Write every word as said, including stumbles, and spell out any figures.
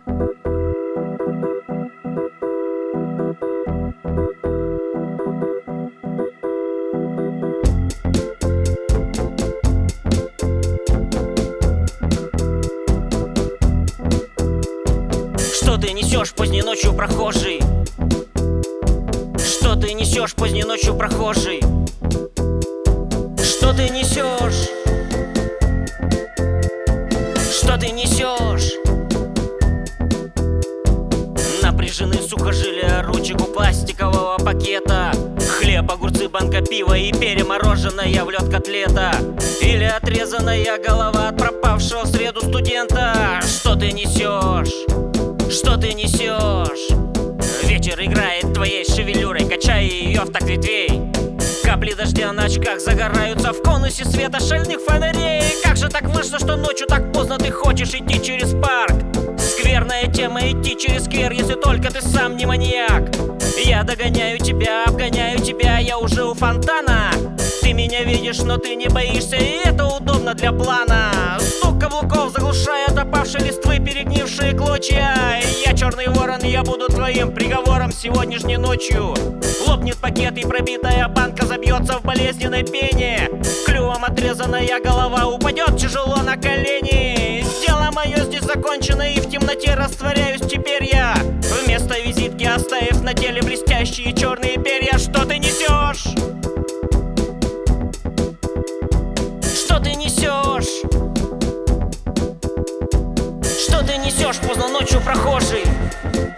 Что ты несешь поздней ночью, прохожий? Что ты несешь поздней ночью, прохожий? Что ты несешь? Что ты несешь? Напряжены сухожилия ручек у пластикового пакета. Хлеб, огурцы, банка пива и перемороженная в лед котлета. Или отрезанная голова от пропавшего в среду студента. Что ты несешь? Что ты несешь? Ветер играет твоей шевелюрой, качая ее в такт ветвей. Капли дождя на очках загораются в конусе света шальных фонарей. Как же так вышло, что ночью так поздно ты хочешь идти через парк? Скверная тема идти через сквер, если только ты сам не маньяк. Я догоняю тебя, обгоняю тебя, я уже у фонтана. Ты меня видишь, но ты не боишься, и это удобно для плана. Стук каблуков заглушает опавшие листвы, перегнившие клочья. Я черный ворон, я буду твоим приговором сегодняшней ночью. Лопнет пакет, и пробитая банка забьется в болезненной пене. Клювом отрезанная голова упадет тяжело на колени. Дело мое здесь закончено, и в темноте растворяюсь теперь я. Вместо визитки оставив на теле блестящие черные перья. Что ты несешь? Что ты несешь? Что ты несешь поздно ночью, прохожий?